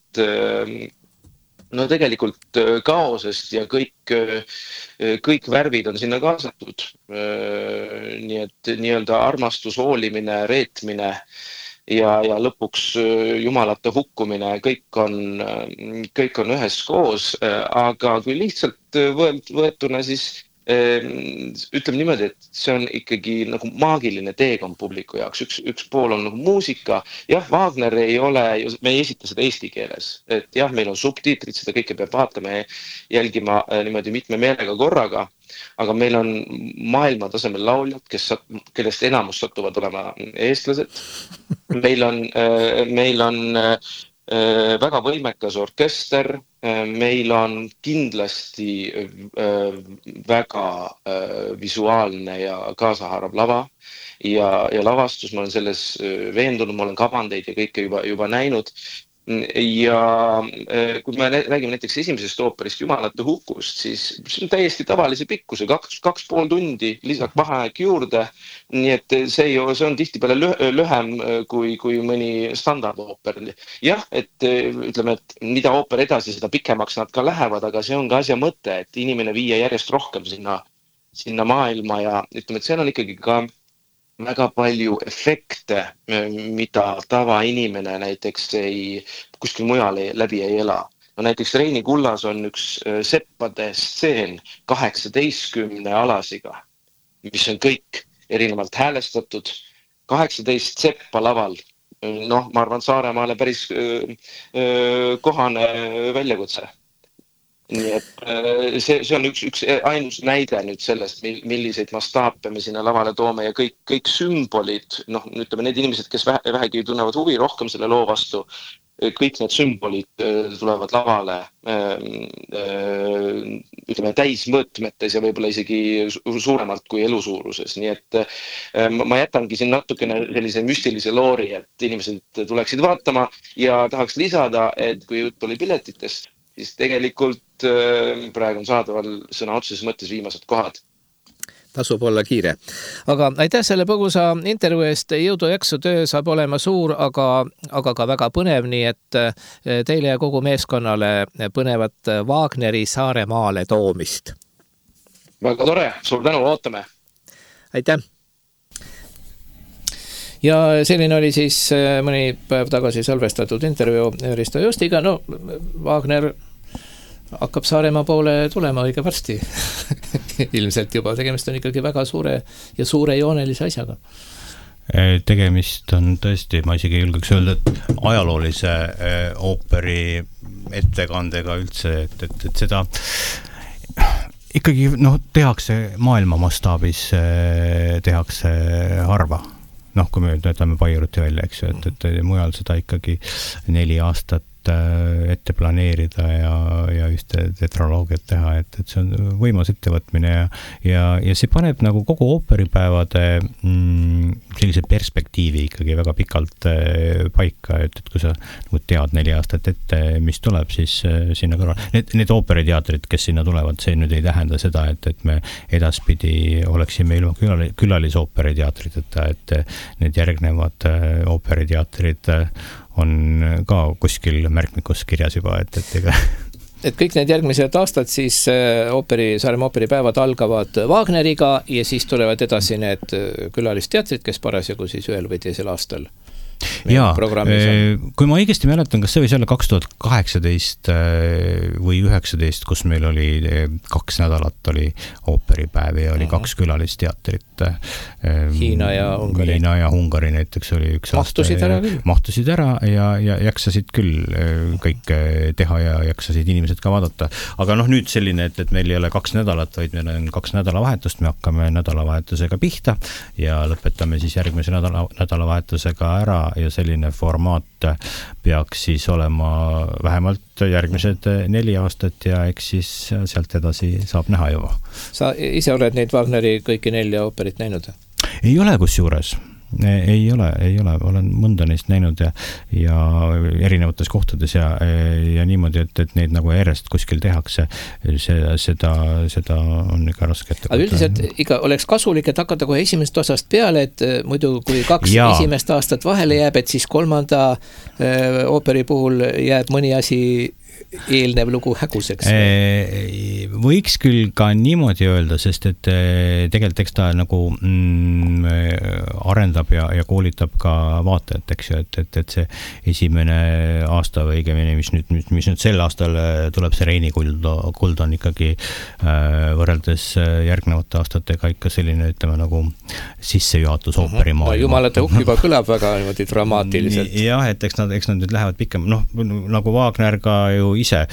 tegelikult kaosest ja kõik värvid on sinna kaasatud. Nii et nii-öelda armastus, hoolimine, reetmine ja lõpuks jumalate hukkumine, kõik on üheskoos, aga kui lihtsalt võetuna, siis ütleme niimoodi, et see on ikkagi nagu maagiline teekond publiku jaoks. Üks pool on nagu muusika. Jah, Wagner ei ole, me ei esita seda eesti keeles. Et jah, meil on subtiitrid, seda kõike peab vaatama ja jälgima niimoodi mitme meelega korraga. Aga meil on maailma tasemel lauljad, kellest enamus satuvad olema eestlased. Meil on väga võimekas orkester, meil on kindlasti väga visuaalne ja kaasahaarav lava ja lavastus, ma olen selles veendunud, ma olen kavandeid ja kõike juba näinud. Ja kui me räägime näiteks esimesest ooperist Jumalate hukust, siis see on täiesti tavalise pikkuse, 2,5 tundi, lisaks vaheaeg juurde. Nii et see on tihtipeale lühem kui mõni standardooper. Jah, et ütleme, et mida ooper edasi, seda pikemaks nad ka lähevad, aga see on ka asja mõte, et inimene viia järjest rohkem sinna maailma ja ütleme, et seal on ikkagi ka väga palju efekte, mida tavainimene näiteks kuskil mujal läbi ei ela. Näiteks Reini kullas on üks seppade stseen 18 alasiga, mis on kõik erinevalt häälestatud. 18 seppa laval. Ma arvan, Saaremaale päris kohane väljakutse. Nii et see on üks ainus näide nüüd sellest, milliseid mastaape me sinna lavale toome ja kõik sümbolid, ütleme need inimesed, kes vähegi tunnevad huvi rohkem selle loo vastu, kõik need sümbolid tulevad lavale ütleme täismõõtmetes ja võib-olla isegi suuremalt kui elusuuruses. Nii et ma jätangi siin natukene sellise müstilise loori, et inimesed tuleksid vaatama ja tahaks lisada, et kui jutt oli piletitest, siis tegelikult praegu on saadaval sõna otseses mõttes viimased kohad. Tasub olla kiire. Aga aitäh selle põgusa intervjuu eest, jõudu jaksu, töö saab olema suur, aga ka väga põnev, nii et teile ja kogu meeskonnale põnevat Wagneri Saaremaale toomist. Väga tore, suur tänu, ootame. Aitäh! Ja selline oli siis mõni päev tagasi salvestatud intervjuu Risto Justiga. Wagner hakkab Saaremaa poole tulema õige varsti. Ilmselt juba tegemist on ikkagi väga suure ja suurejoonelise asjaga. Tegemist on tõesti, ma isegi julgeks öelda, et ajaloolise ooperi ettekandega üldse, et seda ikkagi tehakse maailma mastaabis, tehakse harva. Kui me ütleme Bairuti välja, eks ju, et mujal seda ikkagi 4 aastat ette planeerida ja ühte tetraloogiat teha, et see on võimas ettevõtmine ja see paneb nagu kogu ooperipäevade sellise perspektiivi ikkagi väga pikalt paika, et kui sa nagu tead 4 aastat ette, mis tuleb, siis sinna kõrval. Need ooperiteatrid, kes sinna tulevad, see nüüd ei tähenda seda, et me edaspidi oleksime ilma külalisooperiteatriteta, et need järgnevad ooperiteatrid on ka kuskil märkmikus kirjas juba, et ega... Et kõik need järgmised aastad siis Saaremaa ooperipäevad algavad Wagneriga ja siis tulevad edasi need külalisteatrid, kes parasjagu siis ühel või teisel aastal jaa, kui ma õigesti mäletan, kas see võis olla 2018 või 2019, kus meil oli 2 nädalat oli ooperipäev ja oli 2 külalisteatrit. Hiina ja Ungari näiteks oli üks mahtusid ära küll. Mahtusid ära ja jaksasid küll kõik teha ja jaksasid inimesed ka vaadata. Aga nüüd selline, et meil ei ole 2 nädalat, vaid meil on 2 nädalavahetust, me hakkame nädalavahetusega pihta ja lõpetame siis järgmise nädalavahetusega ära ja selline formaat peaks siis olema vähemalt järgmised 4 aastat ja eks siis sealt edasi saab näha juba. Sa ise oled neid Wagneri kõiki 4 ooperit näinud? Ei ole kusjuures. Ei ole, olen mõnda neist näinud ja erinevates kohtades ja niimoodi, et neid nagu järjest kuskil tehakse, seda on ikka raske ette. Aga üldiselt ikka oleks kasulik, et hakata kohe esimest osast peale, et muidu kui 2 esimest aastat vahele jääb, et siis 3. ooperi puhul jääb mõni asi eelnev lugu häguseks. Võiks küll ka niimoodi öelda, sest et tegelikult eks ta nagu arendab ja koolitab ka vaatajat, eks ju, et see esimene aasta või õigemini, mis nüüd sel aastal tuleb see Reini kuld on ikkagi võrreldes järgnevate aastatega ikka selline, ütleme nagu sissejuhatus ooperimaailma. Jumalate hukk juba kõlab väga niimoodi dramaatiliselt. Jah, et eks nad nüüd lähevad pikem, nagu Wagner ka ju ise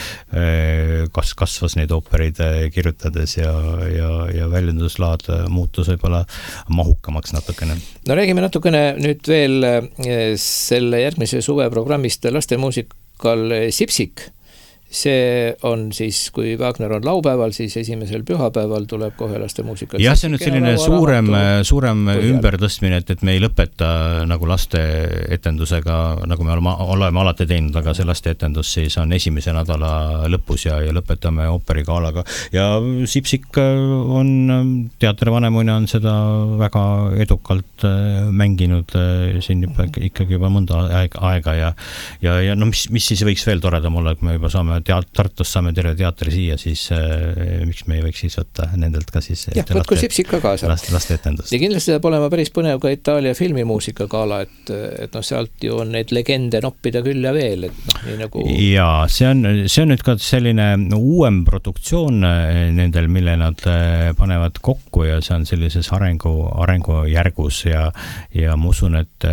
kasvas neid ooperid kirjutades ja väljunduslaad muutus võib-olla mahukamaks natukene. No räägime natukene nüüd veel selle järgmise suve programmist lastemuusikal Sipsik. See on siis, kui Wagner on laupäeval, siis esimesel pühapäeval tuleb kohe lastemuusikal. Jah, see on nüüd selline suurem ümbertõstmine, et me ei lõpeta nagu laste etendusega, nagu me oleme alati teinud, aga see laste etendus siis on esimese nädala lõpus ja lõpetame ooperigaalaga. Ja Sipsik on, teatrivanemuna on seda väga edukalt mänginud siin ikkagi juba mõnda aega ja mis siis võiks veel toredam olla, et me juba saame Tartus saame terve teatri siia, siis miks me ei võiks siis võtta nendelt ka siis võtku Sipsik ka kaasa. Laste etendust. Ja kindlasti saab olema päris põnev ka Itaalia filmimuusikagaala, et sealt ju on neid legende noppida küll ja veel. Nii nagu... Ja see on nüüd ka selline uuem produktsioon nendel, mille nad panevad kokku ja see on sellises arengujärgus ja ma usun, et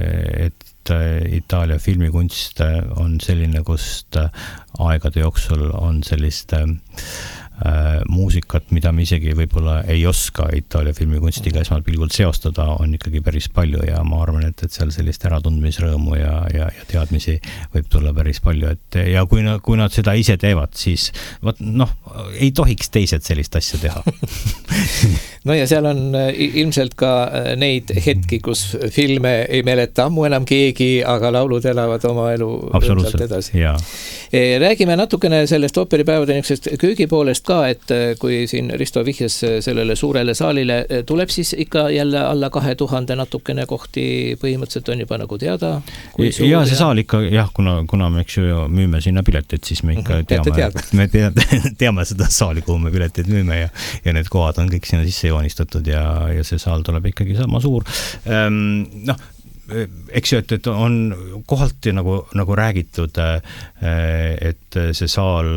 Itaalia filmikunst on selline, kust aegade jooksul on sellist muusikat, mida me isegi võib-olla ei oska Itaalia filmikunstiga esmapilgult seostada, on ikkagi päris palju ja ma arvan, et seal sellist äratundmisrõõmu ja teadmisi võib tulla päris palju, ja kui nad seda ise teevad, siis ei tohiks teised sellist asja teha. No ja seal on ilmselt ka neid hetki, kus filme ei mäleta ammu enam keegi, aga laulud elavad oma elu rõõmsalt edasi. Räägime natukene sellest ooperipäevade niisugusest köögipoolest ka, et kui siin Risto vihjas sellele suurele saalile, tuleb siis ikka jälle alla 2000 natukene kohti, põhimõtteliselt on juba nagu teada. Ja see saal ikka, jah, kuna me eks ju müüme sinna piletit, siis me ikka teame seda saali, kuhu me piletit müüme ja need kohad on kõik sinna sisse joonistatud ja see saal tuleb ikkagi sama suur. eks ju, et on kohati nagu räägitud, et see saal,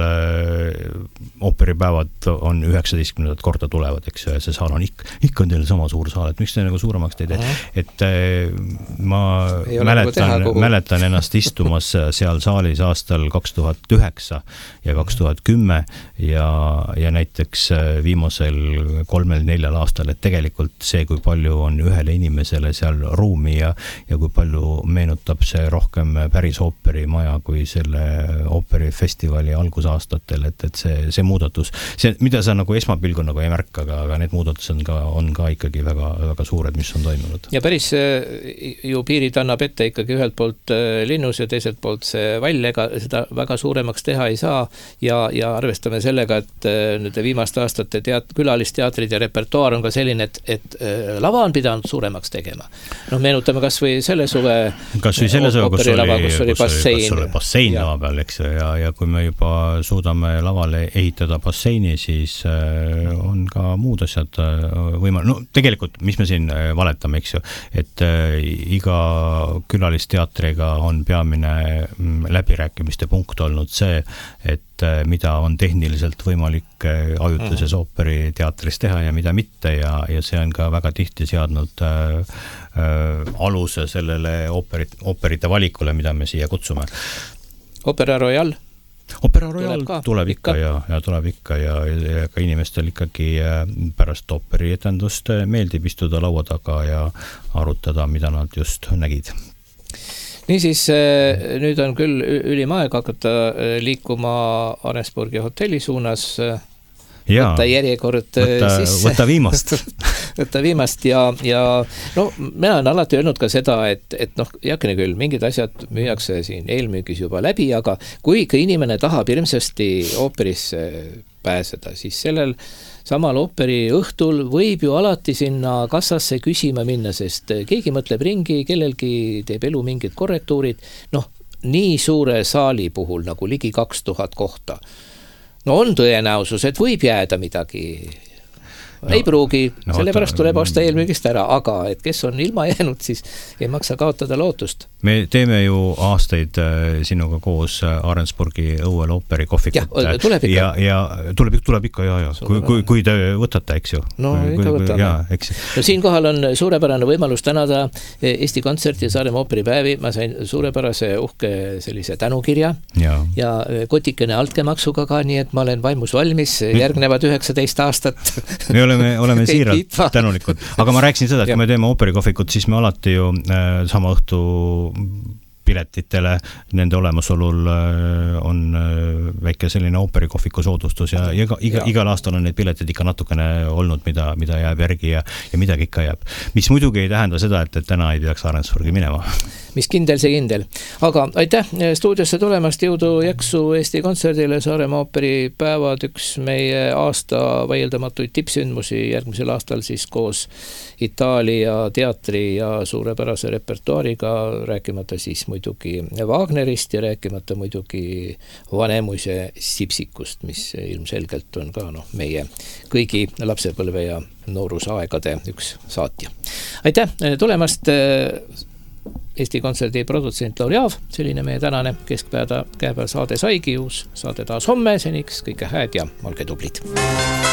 ooperipäevad on 19. korda tulevad, eks ju, ja see saal on ikka on teil sama suur saal, et miks te nagu suuremaks teid, et ma mäletan ennast istumas seal saalis aastal 2009 ja 2010 ja näiteks viimasel 3-4 aastal, et tegelikult see, kui palju on ühele inimesele seal ruumi ja kui palju meenutab see rohkem päris ooperimaja kui selle ooperifestivali algusaastatel, et see muudatus, mida sa nagu esmapilgu nagu ei märka, aga need muudatused on ka ikkagi väga, väga suured, mis on toimunud. Ja päris ju piirid annab ette ikkagi ühelt poolt linnus ja teiselt poolt see välja, ega seda väga suuremaks teha ei saa ja arvestame sellega, et nüüd viimaste aastate külalisteatrid ja repertuaar on ka selline, et lava on pidanud suuremaks tegema. Meenutame kas või selle suve ooperilava, kus oli bassein lava peal, eks ju, ja kui me juba suudame lavale ehitada basseini, siis on ka muud asjad no tegelikult, mis me siin valetame, eks ju, et iga külalisteatriga on peamine läbirääkimiste punkt olnud see, et mida on tehniliselt võimalik ajutises ooperiteatris teha ja mida mitte ja see on ka väga tihti seadnud aluse sellele ooperite valikule, mida me siia kutsume. Opera Royal tuleb ikka ja tuleb ikka ja ka inimestel ikkagi pärast ooperietendust meeldib istuda laua taga ja arutada, mida nad just nägid. Niisiis, nüüd on küll ülim aeg hakata liikuma Arensburgi hotelli suunas, võtta järjekord sisse. Võtta viimast. Võtta viimast ja no, mina olen alati öelnud ka seda, et jakene küll, mingid asjad müüakse siin eelmüügis juba läbi, aga kui ikka inimene tahab hirmsasti ooperisse pääseda, siis sellel samal ooperi õhtul võib ju alati sinna kassasse küsima minna, sest keegi mõtleb ringi, kellelgi teeb elu mingid korrektuurid, nii suure saali puhul nagu ligi 2000 kohta. On tõenäosus, et võib jääda midagi. Ei pruugi, sellepärast tuleb osta eelmüügist ära, aga et kes on ilma jäänud, siis ei maksa kaotada lootust. Me teeme ju aastaid sinuga koos Arensburgi õuel ooperi kohvikut. Tuleb ikka. Ja tuleb ikka, ja. Kui te võtate, eks ju. Ikka võtame. Siinkohal on suurepärane võimalus tänada Eesti Kontserti ja Saaremaa ooperipäevi. Ma sain suurepärase uhke sellise tänukirja ja kotikene altkäemaksuga ka, nii et ma olen vaimus valmis järgnevad 19 aastat. Me oleme siiralt tänulikud. Aga ma rääkisin seda, et kui me teeme ooperikohvikut, siis me alati ju sama õhtu piletitele, nende olemasolul on väike selline ooperikohviku soodustus ja igal aastal on need piletid ikka natukene olnud, mida jääb järgi ja midagi ikka jääb. Mis muidugi ei tähenda seda, et täna ei peaks Arensburgi minema. Mis kindel, see kindel. Aga aitäh stuudiosse tulemast, jõudu jaksu Eesti Kontserdile, Saaremaa ooperipäevad, üks meie aasta vaieldamatuid tippsündmusi järgmisel aastal siis koos Itaalia teatri ja suurepärase repertuaariga, rääkimata siis muidugi Wagnerist ja rääkimata muidugi Vanemuise Sipsikust, mis ilmselgelt on ka meie kõigi lapsepõlve ja noorusaegade üks saatja. Aitäh tulemast, Eesti Kontserdi produtsent Lauri Aav, selline meie tänane keskpäeva saade saigi, uus saade taas homme, seniks kõike hääd ja olge tublid.